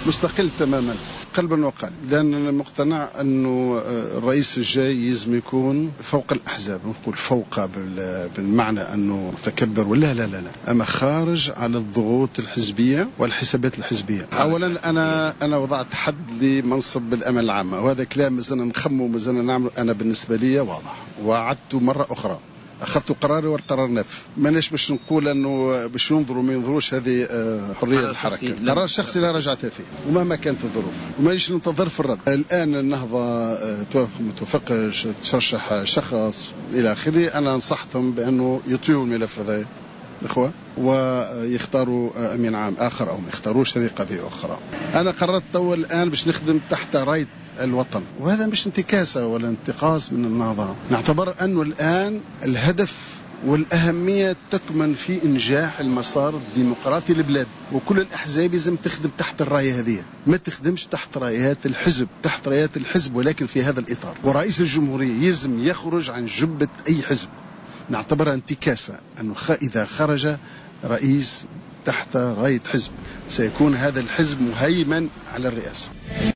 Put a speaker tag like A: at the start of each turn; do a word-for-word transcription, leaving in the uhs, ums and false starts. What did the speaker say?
A: مستقل تماما قلبا وقالبا، لأن أنا مقتنع أنه الرئيس الجاي يلزم يكون فوق الأحزاب، نقول فوق بالمعنى أنه متكبر ولا لا لا لا، أما خارج على الضغوط الحزبية والحسابات الحزبية. أولا أنا أنا وضعت حد لمنصب بالأمل العامة، وهذا كلام مازلنا نخمو مازلنا نعمل. أنا بالنسبة لي واضح، وعدت مرة أخرى أخذت قراري والقرار نافذ. ماناش باش نقول أنه باش ينظروا ما ينظروش، هذه حرية الحركة، قرار شخصي لا رجعت فيه ومهما كانت الظروف، ومانيش ننتظر في الرد. الآن النهضة متوافق ترشح شخص إلى آخره، أنا نصحتهم بأنه يطيعوا الملف هذا إخوة ويختاروا أمين عام آخر أو ما يختاروش، هذه قضية أخرى. أنا قررت تو الآن باش نخدم تحت راية الوطن، وهذا مش انتكاسة ولا انتقاص من النهضة. نعتبر أنه الآن الهدف والأهمية تكمن في إنجاح المسار الديمقراطي للبلاد، وكل الأحزاب لازم تخدم تحت الراية هذه، ما تخدمش تحت رايات الحزب، تحت رايات الحزب ولكن في هذا الإطار. ورئيس الجمهورية يلزم يخرج عن جبة أي حزب، نعتبرها انتكاسة أنه إذا خرج رئيس تحت راية حزب سيكون هذا الحزب مهيمن على الرئاسة.